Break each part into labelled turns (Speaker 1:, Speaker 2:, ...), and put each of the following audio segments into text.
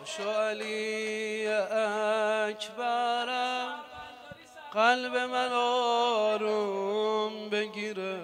Speaker 1: پاشو علی اکبرم قلب من آروم بگیره،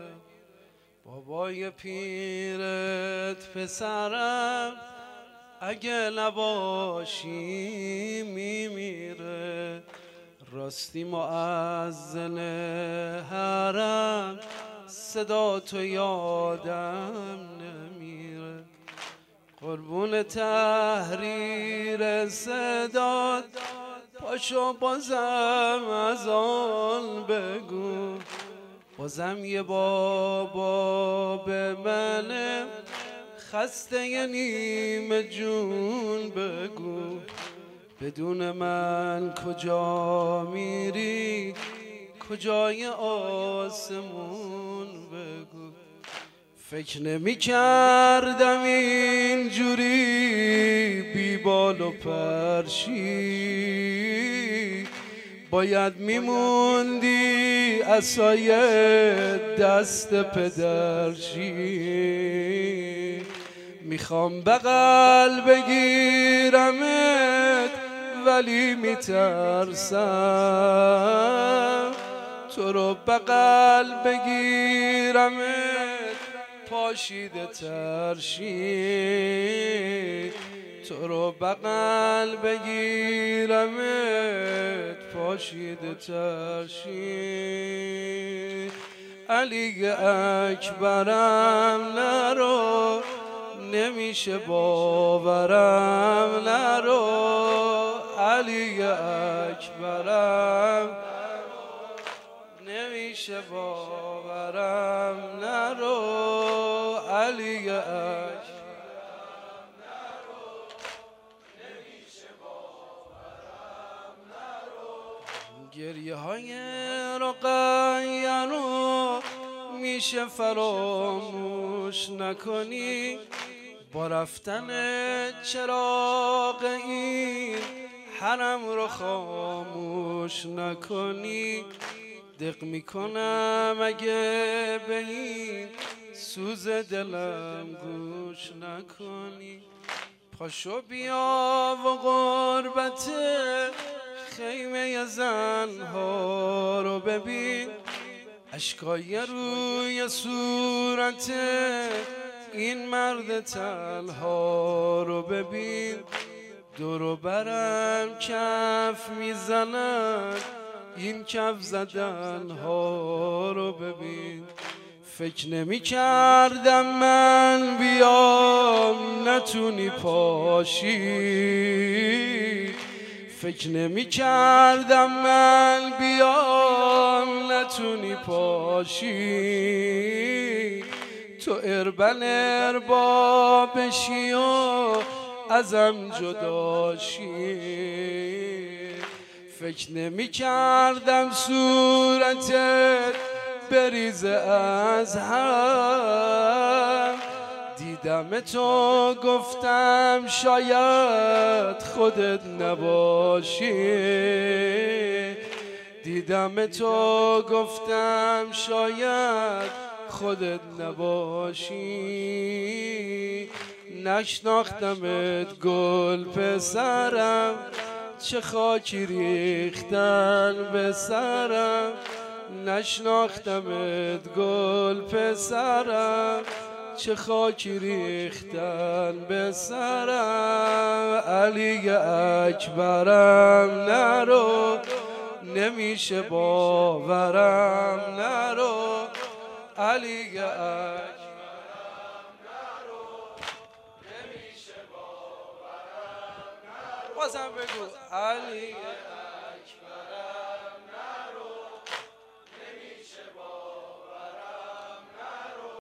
Speaker 1: بابای پیرت پسرم اگه نباشی میمیره. راستی مؤذن حرم صدا تو یادم نمیره. قربون تحریر صدات پاشو بازم از آن بگو، بازم یه بابا به منه خسته نیمه جون بگو. بدون من کجا میری کجای آسمون بگو. فکر نمی کردم اینجوری بی بال و پرشی، باید میموندی عصای دست پدرشی. میخوام بغل بگیرمت ولی میترسم، تو رو بغل بگیرمت پاشیده ترشی. تو رو بغل بگیرمت پاشیده ترشی. علی اکبرم نرو نمیشه باورم نرو، علی اکبرم نمیشه باورم نرو، علی اکبرم نمیشه باورم نرو. گریه های رقیه رو میشه فراموش نکنی، با رفتن چراغ این حرم رو خاموش نکنی. دق میکنم اگه به این سوز دلم گوش نکنی. پاشو بیا و غربت خیمه زنها رو ببین، اشکای روی صورت این مرد تنها رو ببین. دور و برم کف میزنن این کف زدن ها رو ببین. فکر نمی کردم من بیام نتونی پاشی، فکر نمی کردم من بیام نتونی پاشی. تو اربن اربا بشی و ازم جداشی. فکر نمی کردم صورتت بریزه از هم، دیدم تو گفتم شاید خودت نباشی. دیدم تو گفتم شاید خودت نباشی. نشناختمت گل پسرم چه خاکی ریختن به سرم. نشناختمت گل پسرم چه خاکی ریختن به سرم. علی اکبرم نرو نمیشه باورم نرو، علی اکبرم نرو نمیشه باورم نرو. بازم بگو علی